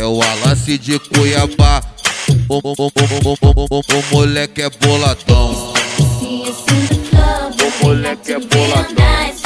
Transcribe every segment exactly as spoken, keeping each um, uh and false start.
o Alance de Cuiabá. O, o, o, o, o, o, o moleque é boladão. O moleque é boladão.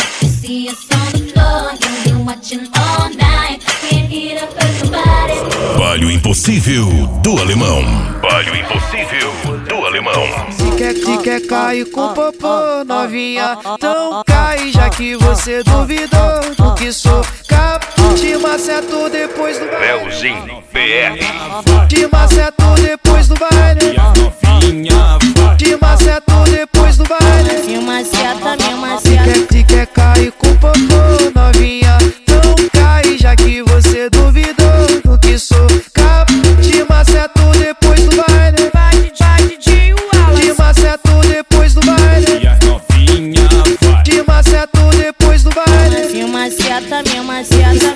Baile Impossível do Alemão. Baile Impossível do Alemão. Se quer, se quer cair com popô, novinha, então cai, já que você duvidou do que sou capaz. Te maceto depois do baile. Leozinho B R. Te maceto depois do baile. Te maceto depois do baile. Me maceta, me Se maceta. quer, se quer cair com popô, novinha, então cai, já que você duvidou do que sou capaz. Te maceto depois do baile. Vai, vai, DJ Wallace. Te maceto depois do baile. Te maceto depois do baile. Me maceta, me maceta.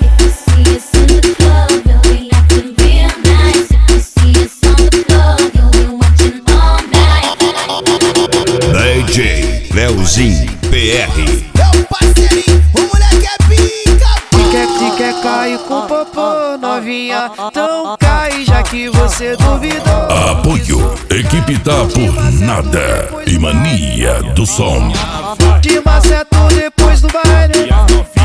D J Leozinho B R. Meu parceirinho, o moleque é pica. Se quer, se quer cair com popô, novinha, então cai, já que você duvidou. Apoio, equipe tá por nada e mania do som. Te maceto depois do baile.